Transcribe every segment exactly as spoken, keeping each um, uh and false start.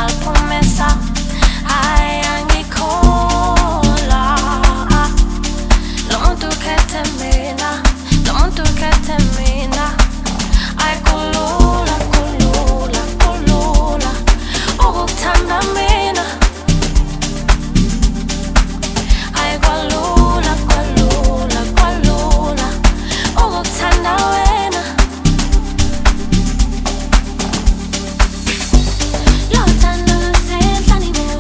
ngaliphumisa. Hhayi angikholwa, lo muntu ukhethe mina, lo muntu ukhethe mina. Hhayi kulula, kulula, kulula ukukuthanda mina. Hhayi kwalula, kwalula, kwalula ukukuthanda wena. Lo thando lusenhlani bo,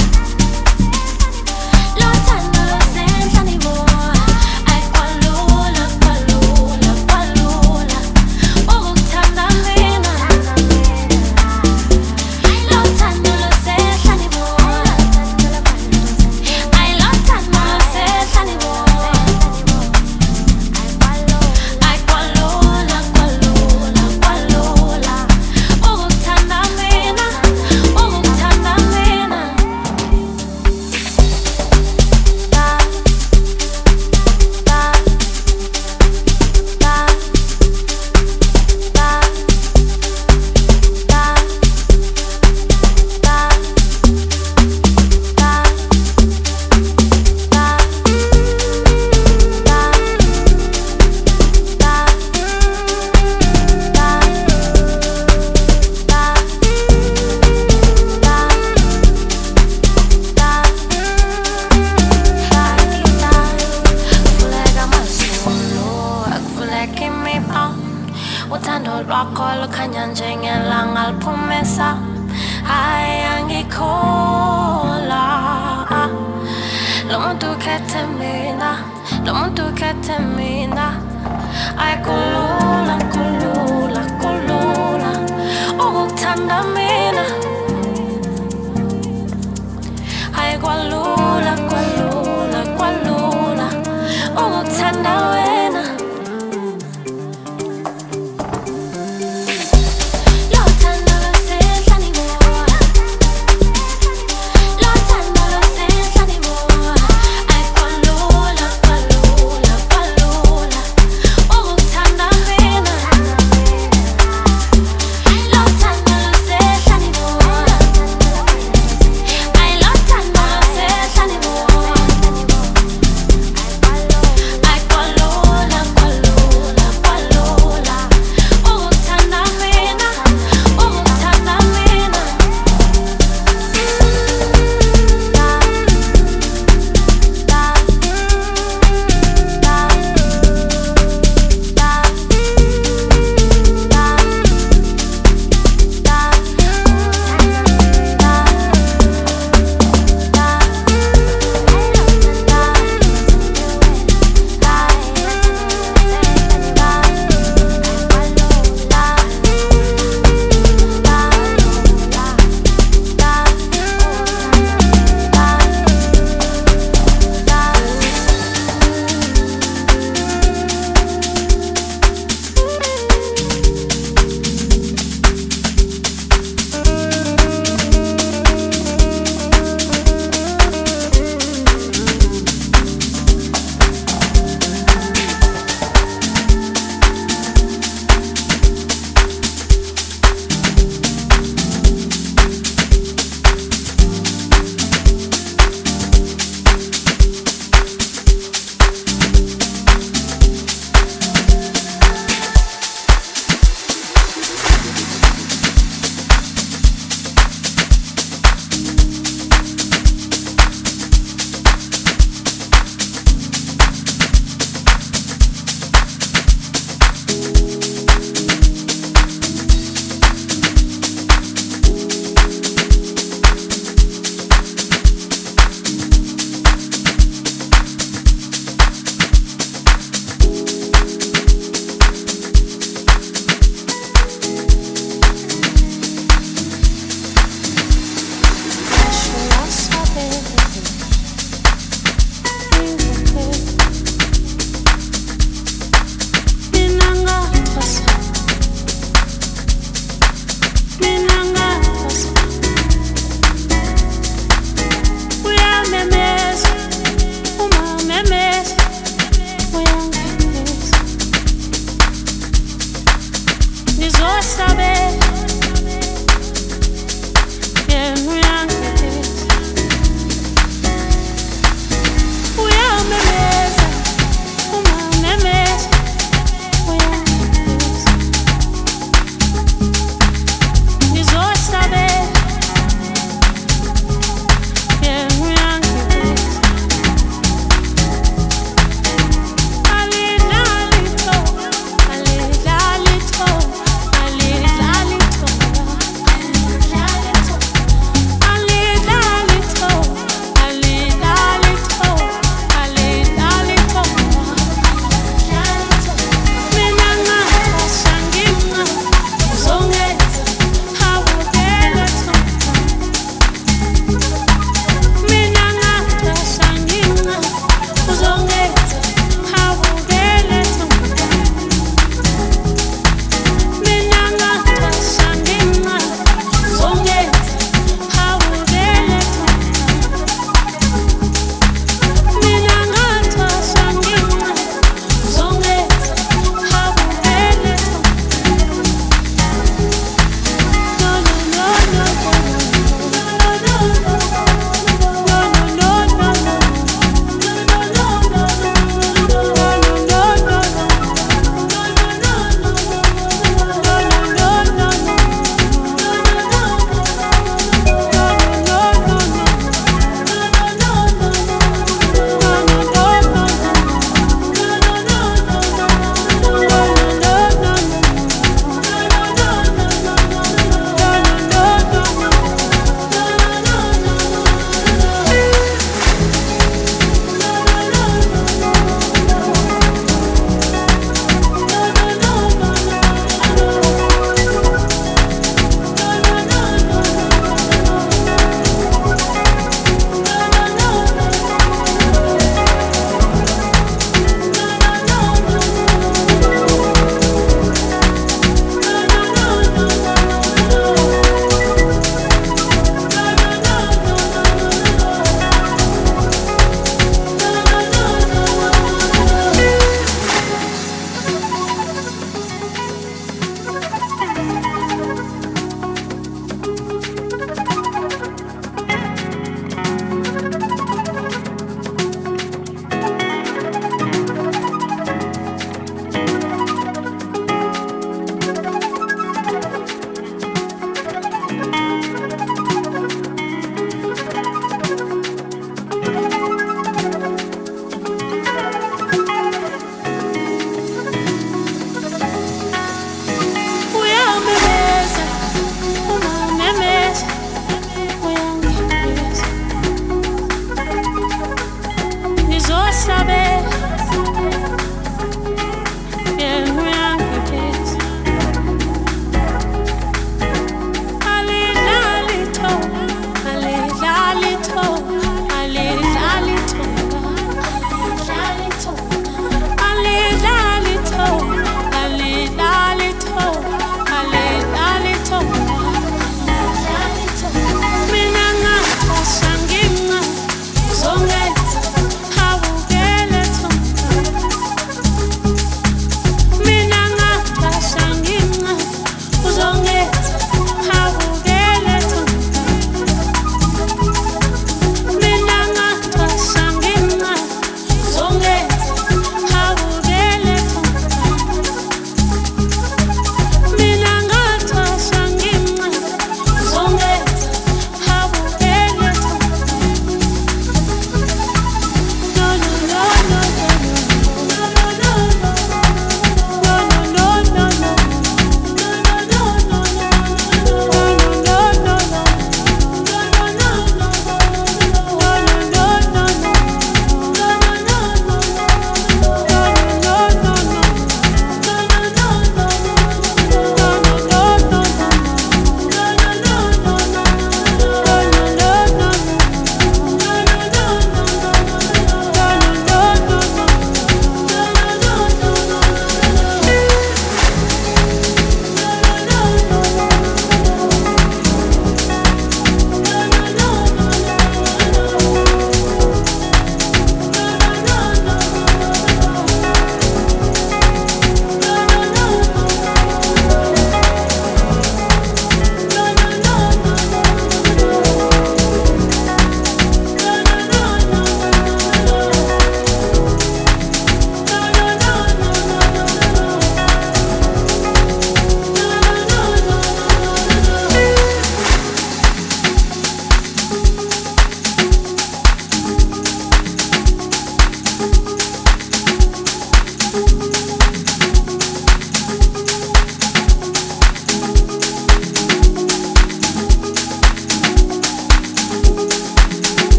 lo thando lusenhlani bo. Hhayi kwalula, kwalula, kwalula ukukuthanda mina. Lo thando lusenhlani bo, hhayi lo thando lusenhlani bo. Hhayi kwalula, kwalula, kwalula ukukuthanda mina, ukukuthanda mina. Da, da, da, da, da, da, uthando lwakho lukhanya njengelanga liphumisa. Hhayi angikholwa, lo muntu ukhethe mina, lo muntu ukhethe mina. Hhayi kulula, kulula, kulula ukukuthanda mina. Hhayi kwalula, kwalula, kwalula ukukuthanda wena. Lo thando lusenhlani bo, lo thando lusenhlani bo. Hhayi kwalula, kwalula, kwalula ukukuthanda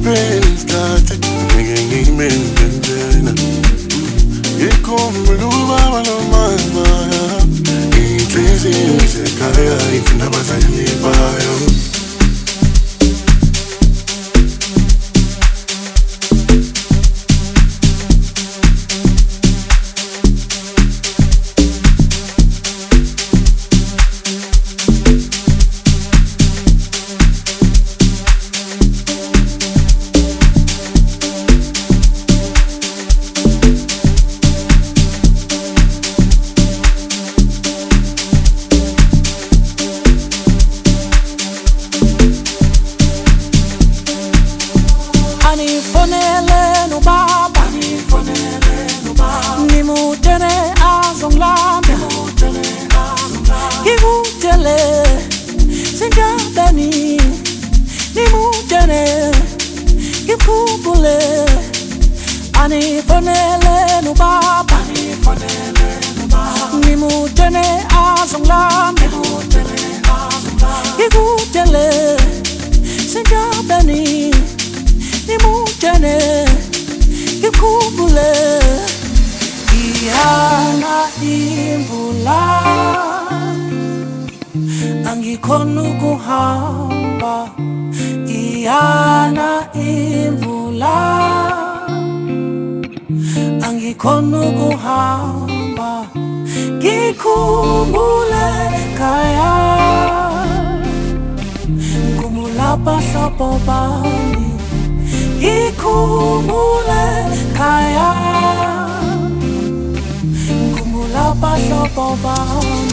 isikhathi ngeke ngimenzela ikhumbula ubaba nomama inhliziyo isekhaya ifuna abazali bayo. Angikhona ukuhamba iyana imvula, angikhona ukuhamba ngikhumbule ekhaya, ngikhumbula abahlobo bami, ngikhumbule ekhaya, ngikhumbula abahlobo bami.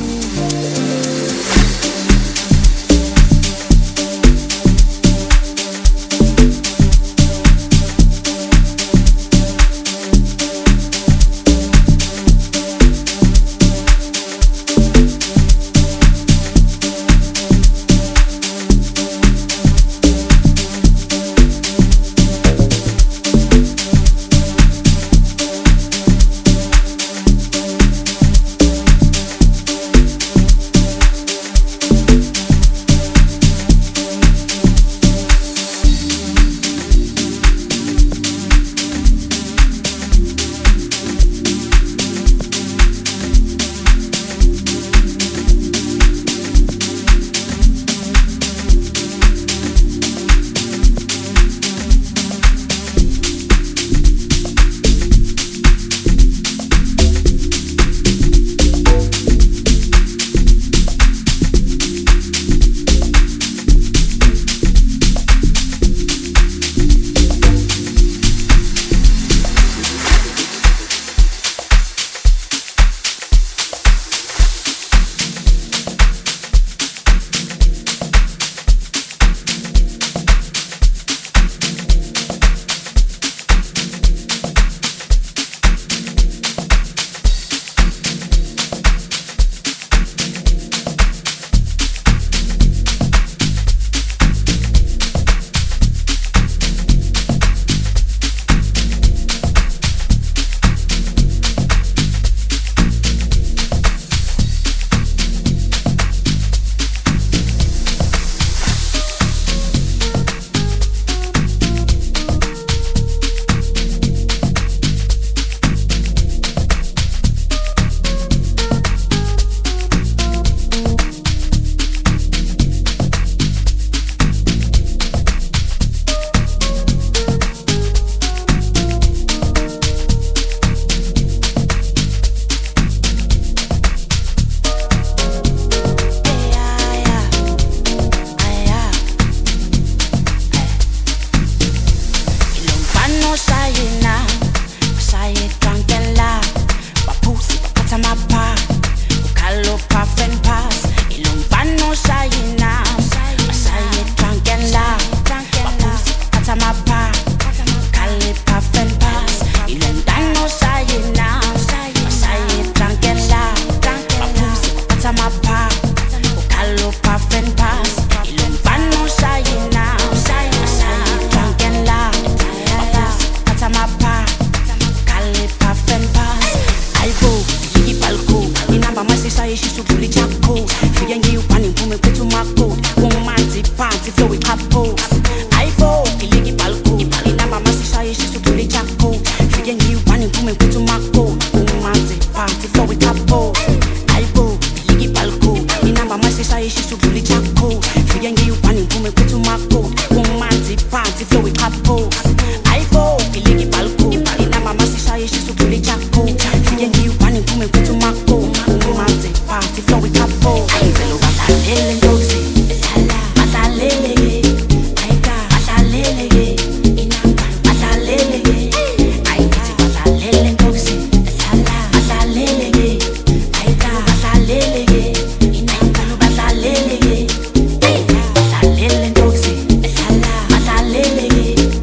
party flow with couple. I go, iligi balko. Ina mama sishaye shisukuli chako. Fige ngiwani kume kutu mako. Umanze party flow with couple. Velo batalele ndoksi. Batalele. Aika batalele. Ina batalele. Aika batalele ndoksi. Batalele. Aika batalele. Ina batalele. Batalele ndoksi. Batalele.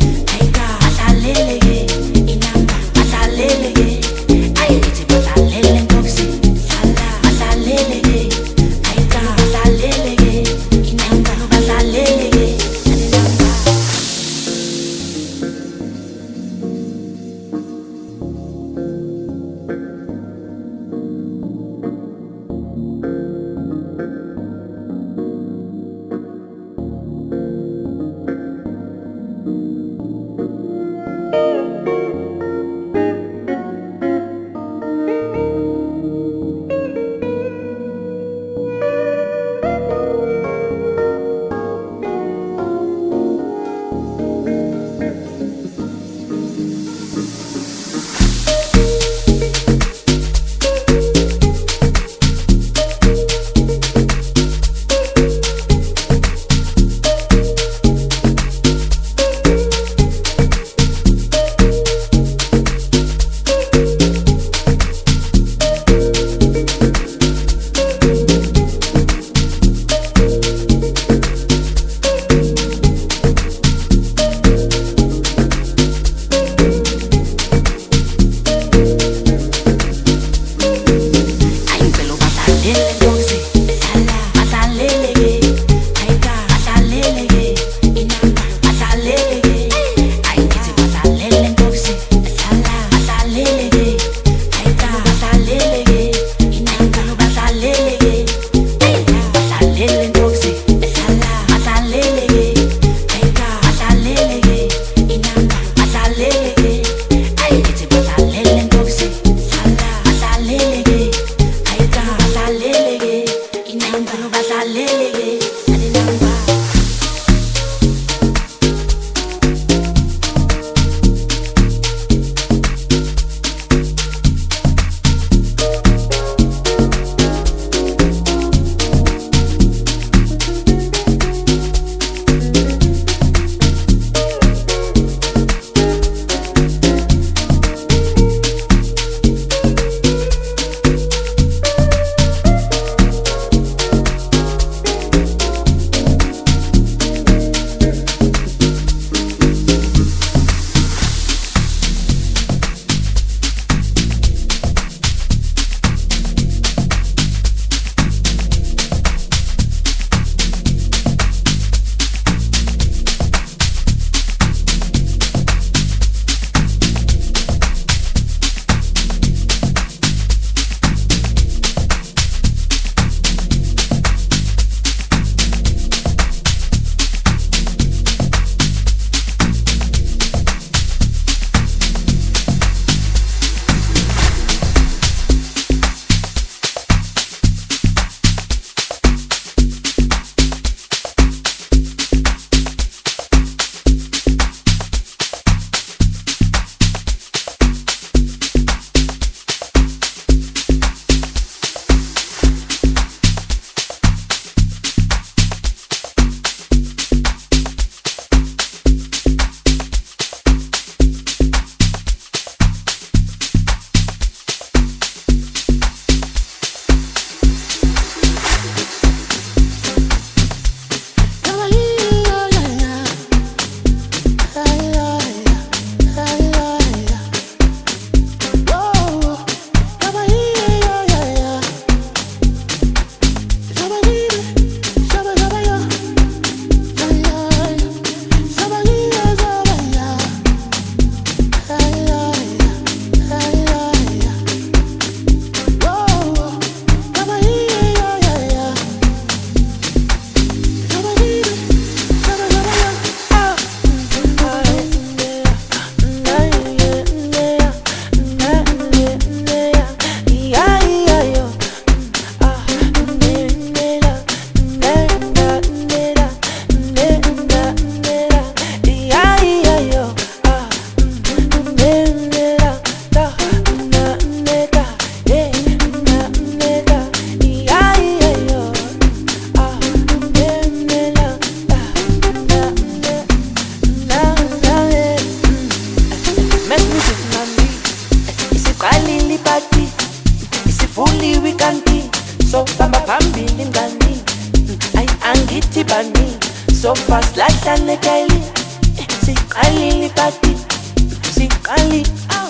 so fast lahlane daily siqalile party siqali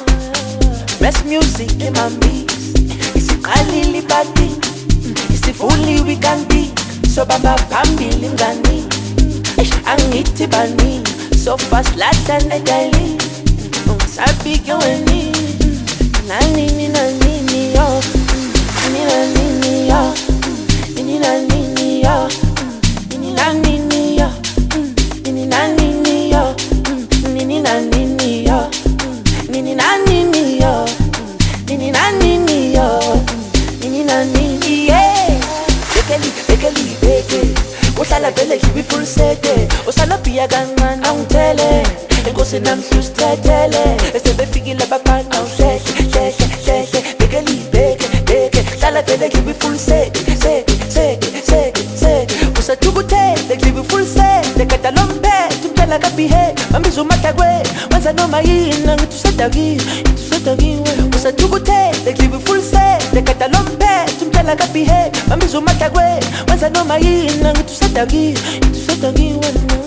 best music in my mix isiqalile party isifuli weekandi so baba phambili ngani angithi bani so fast lahlane daily ungisabike weni nani nina nini yo nina nini yo nina nini yo nina nini yo nina nini yo nina nini yo nina nini yo nina nini yo nina nini yeah bekeli bekeli beke uhlala vele ngibe full set usala pia kancane awungithele enkosi namhlustethele esebefikile abafana awuhlehle hlehle hlehle bekeli beke beke hlala vele ngibe full set set set set set usathukuthele ngibe full set ekada lomphethe umthala kabihe mambiza umahlakwe wenza noma yini ngithi usadakiwe ngithi usadakiwe usathukuthele ngibe full set ekada lomphethe umthala kabihe mambiza umahlakwe wenza noma yini ngithi usadakiwe ngithi usadakiwe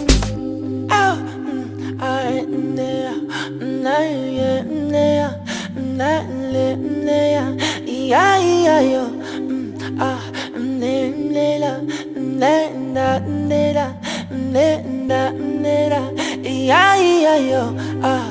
ah I never, never, never, never, never, yeah, yeah, yo, ah, never, never, never, never, never, yeah, yeah, yo, ah,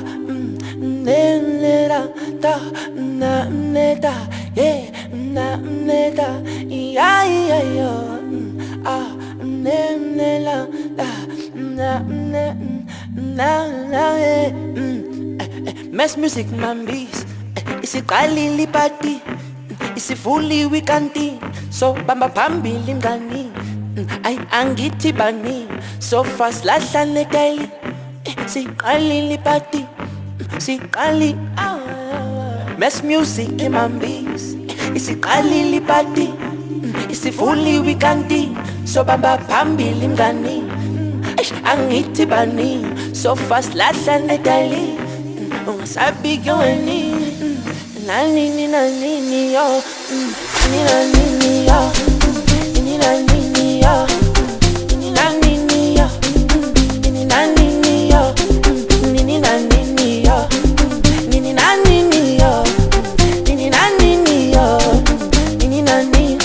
never, da, na, neta, yeah, na, neta, yeah, yeah, yo, ah, never, da, na, na. Na na eh, mm, eh, eh, mess music mambies, eh, isiqalile party, isifuli weekandi, so bamba phambili ngani, ay angithi bani, so fast lahlane daily, eh, siqalile party, siqali, ah, mess music mambies, isiqalile party, isifuli weekandi, so bamba phambili ngani. Angithi bani so fast lahlane daily ungasabike weni nani nina nini yo nina nini yo nina nini yo nina nini yo nina nini yo nina nini yo nina nini yo nina nini yo nina nini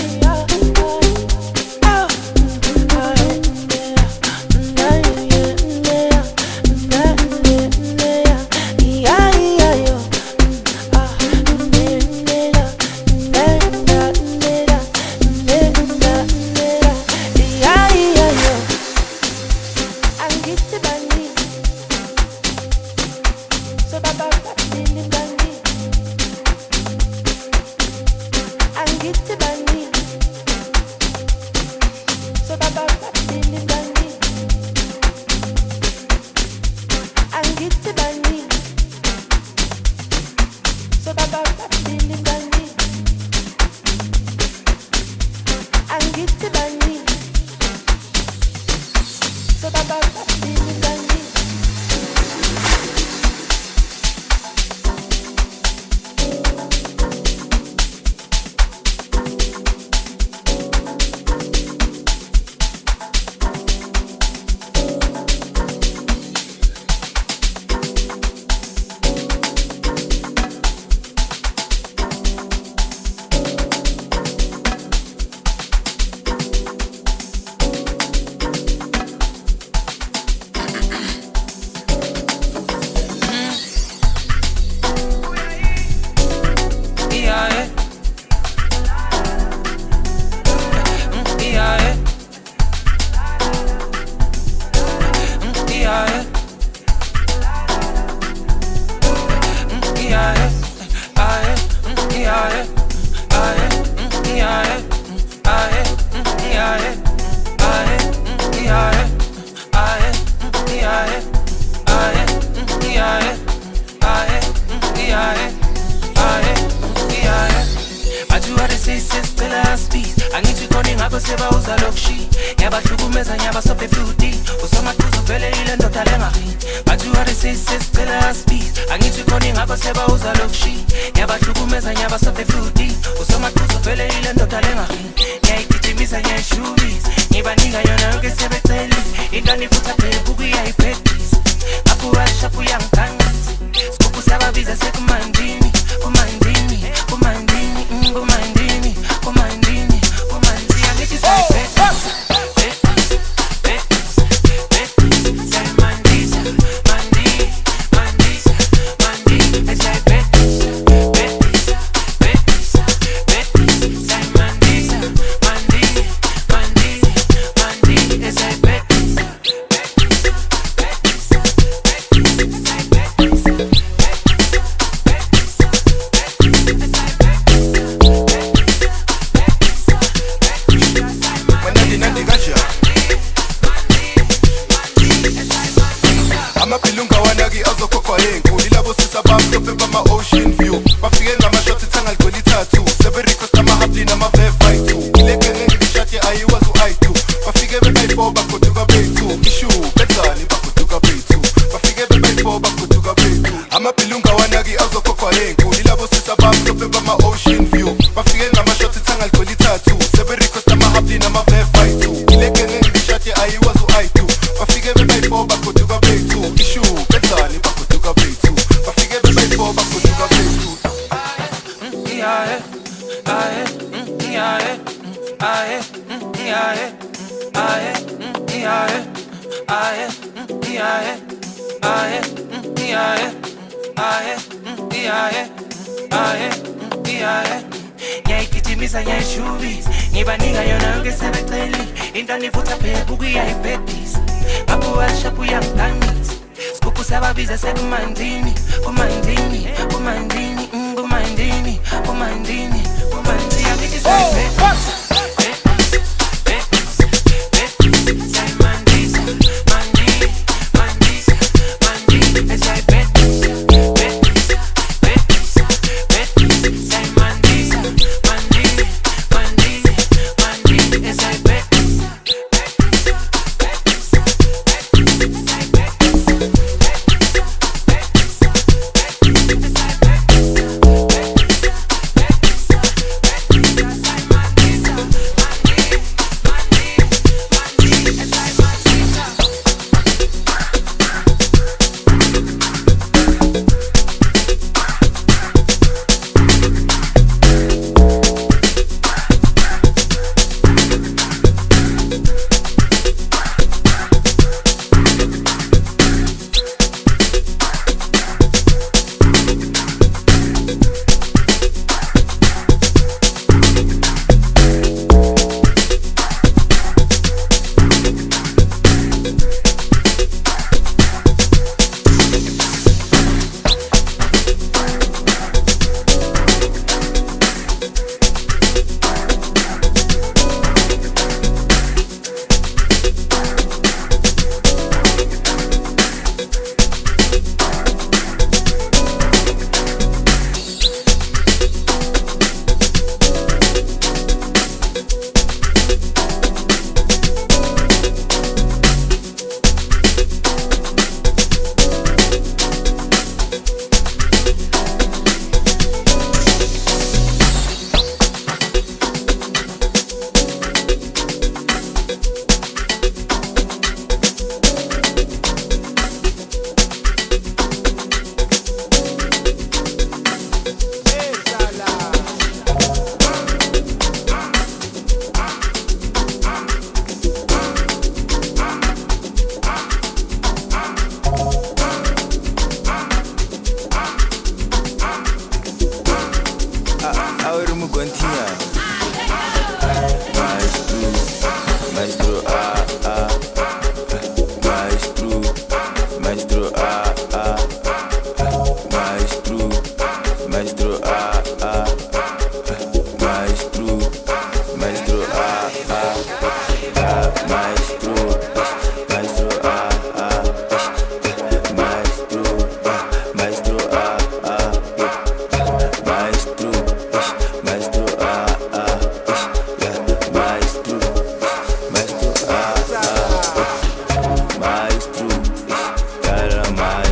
Ujuwari sisicela speed angithi khona ingaba seba uzalokshi yabahlukumeza nyabasote futhi usomaqhuzu vele ile ndoda lengarini ngiyayigijimisa ngiyayishubisa ngibaninga yona yonke sebeceli into nifutha phela ukuyayiphetisa apuwashapu yangigangathi sikuphu sababiza sekumandini kumandini kumandini kumandini kumandini kumandini angithi sayiphetisa ngiyayigijimisa ngiyayishubisa ngibaninga yona yonke sebeceli into nifutha phela ukuyayiphetisa apuwashapu yangigangathi sikuphu sababiza sekumandini kumandini kumandini kumandini kumandini kumandini angithi sayiphetisa Maestro, cara, maestro.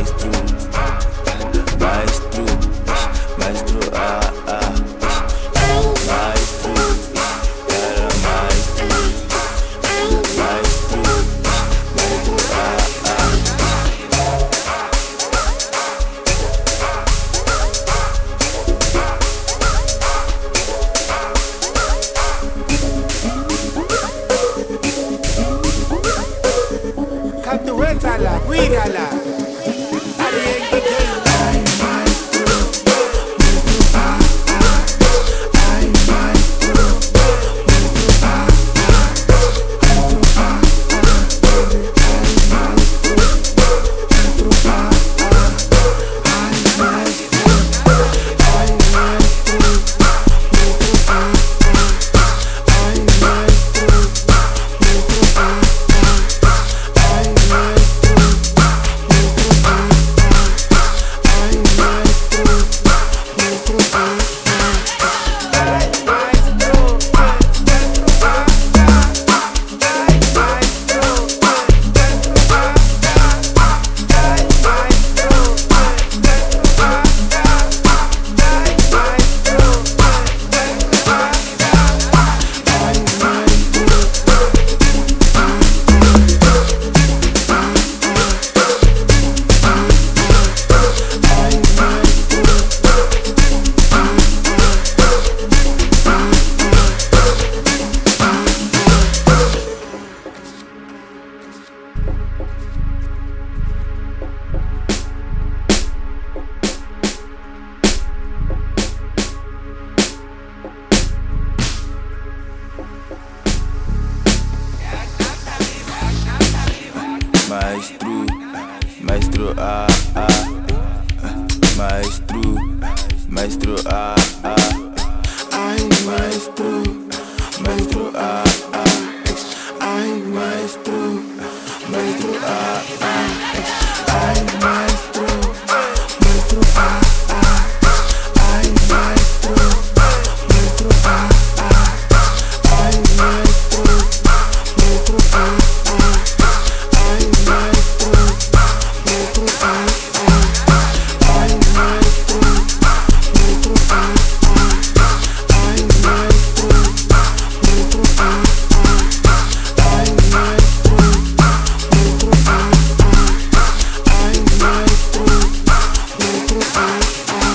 Maestro, maestro, ah, ah. Ay, maestro, maestro, ah, ah. Ay, maestro, maestro, ah, ah. Ay, maestro, maestro, ah, ah. Ay, maestro, maestro, ah, ah. Ay, maestro, maestro, ah, ah. Ay, maestro, maestro, ah, ah. Ay, maestro, maestro, ah, ah. Ay, maestro, maestro, ah, ah. Ay, maestro, maestro, ah, ah. Ay, maestro, maestro, ah, ah.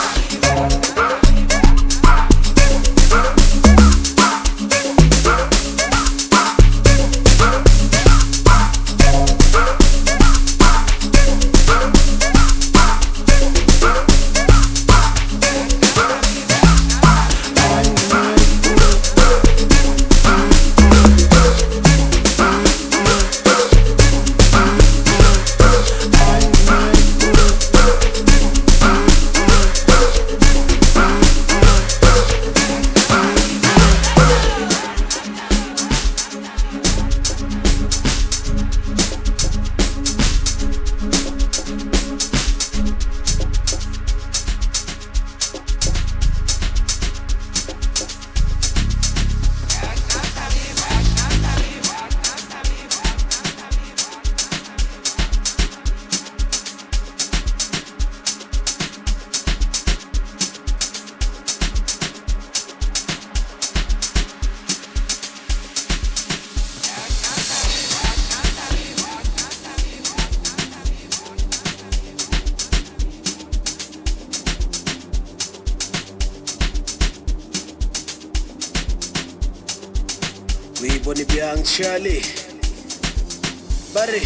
We boni biang Charlie. Barry.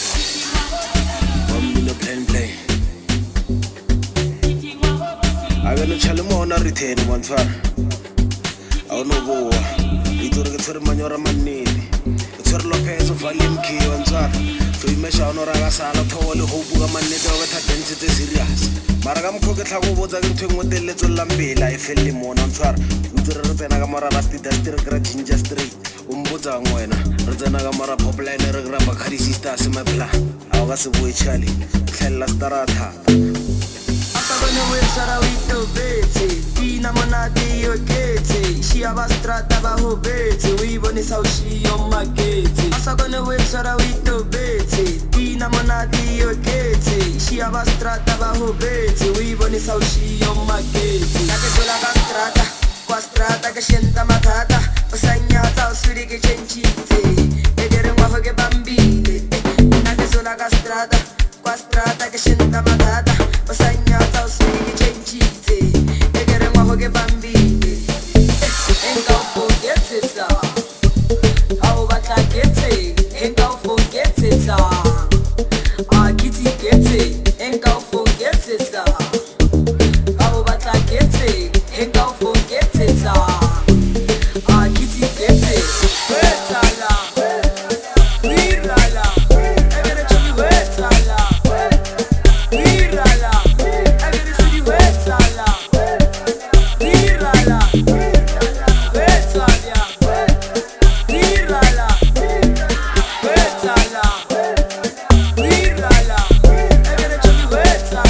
One minute plain play. I got no chalamo na retain one far. I no go. We do get to manora manini. It's her Lopez of Valim key one far. To measure on a sala towel hope manito with a density serious. Maragam Kokatago was a little with the little lambe, I fell him on far. We do the Nagamara Rasti Destra Ginger Street. Umbuza ngwena rizana gamara popline regraba kharisista semapla awase boy Charlie tlhella starata Asabane we sarawito bete dina monati yo kete shia bastrata ba ho bete we boni saushi yo magete Asabane we sarawito bete dina monati yo kete shia bastrata ba ho bete we boni saushi yo magete Nake tola bastrata kwa strata ke shenta matata Osanyata osuri ke chenchite Edere mwaho ke bambile Nake sola ka strata Kwa strata ke shenta matata Osanyata osuri ke chenchite Edere mwaho ke bambile Enga ufo geteta Awo bata gete Enga ufo geteta Agiti gete Enga ufo geteta Awo bata gete Enga ufo geteta Wait,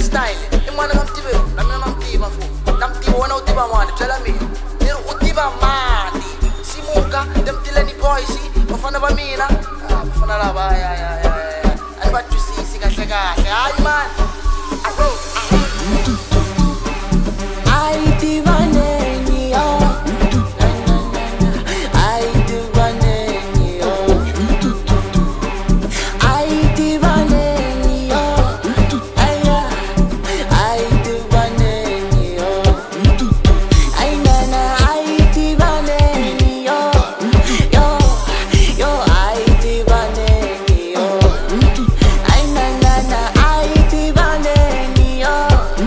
style imwana ngamtibe nami ngamtiba fu namtiba wona utiba mani tshela mina ni utiba mani simuka demtileni boys bafana ba mina bafana laba ya ya ya ani ba twisisi kahle kahle hayi man bro I divaneni yo I divaneni yo I divaneni yo I divaneni yo I nana I divaneni yo yo yo I divaneni yo I nana I divaneni yo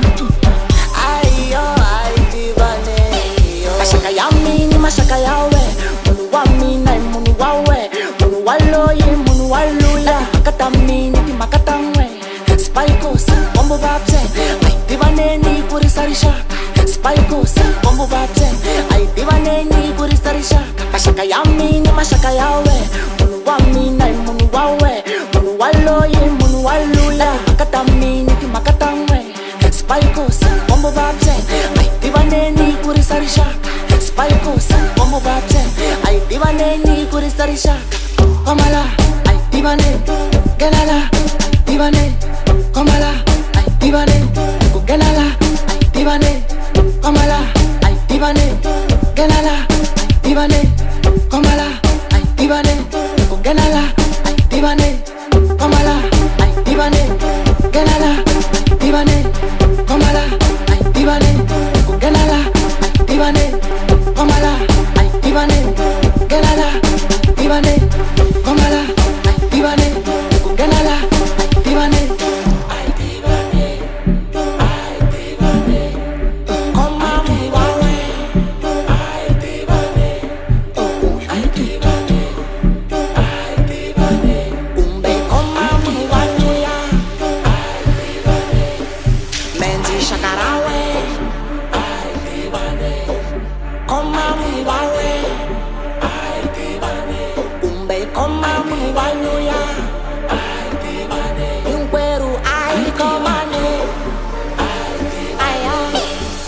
Mashaka yami ni mashaka yawe Munu wa mina munu wawe Munu waloye munu waluya Makata mini di makata mwe Spikos, bombo babse Ay divaneni kuri sarisha Spikos, bombo babse Ay divaneni kuri sarisha Mashaka yami ni mashaka yawe Munu wa mina munu wawe Munu waloye munu waluya Makata mini di makata mwe Spikos, bombo babse Ay divaneni kuri sarisha Spikos, bombo babse Ay divaneni kuri sarisha Komala, ay divane Genala, ay divane Komala, ay divane Genala, ay divane Komala, ay divane Genala, ay divane Komala, ay divane Genala, ay divane Komala, ay divane Genala, ay divane Komala, ay divane Genala, ay divane Komala, ay divane Genala, ay divane Komala, ay divane Genala, ay divane ay divane ay divane Koma muwawe ay divane ay divane ay divane Umbe koma muwawe ay divane Menzi shakarawe ay divane Koma muwawe ay divane Umbe koma muwawe ay divane Yungweru ay komane ay divane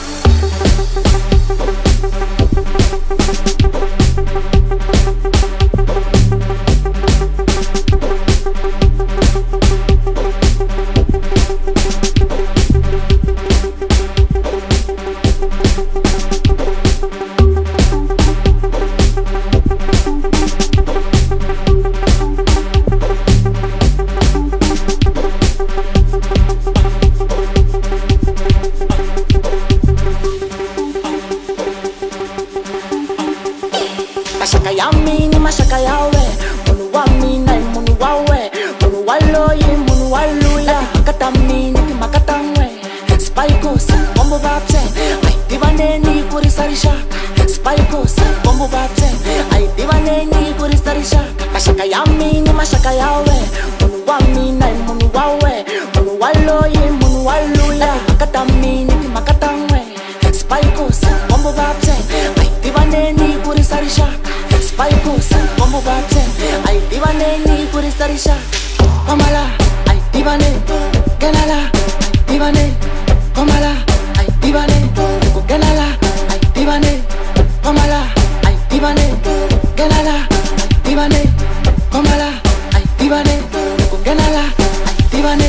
Mashaka yami ni mashaka yawe Munu wa mina munu wawe Munu waloye munu waluya Makata mini ki makata mwe Spikos, bombo babse Ay divaneni kuri sarisha Spikos, bombo babse Ay divaneni kuri sarisha Mashaka yami ni mashaka yawe Munu wa mina munu wawe Munu waloye munu waluya Makata mini ki makata mwe Spikos, bombo babse Ay divaneni kuri sarisha Spikos, bombo babse Ay divaneni kuri sarisha Komala, ay divane Genala, ay divane Komala, ay divane Genala, ay divane Komala, ay divane Genala, ay divane Komala, ay divane Genala, ay divane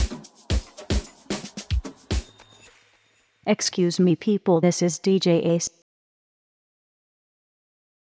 Excuse me people, this is D J Ace.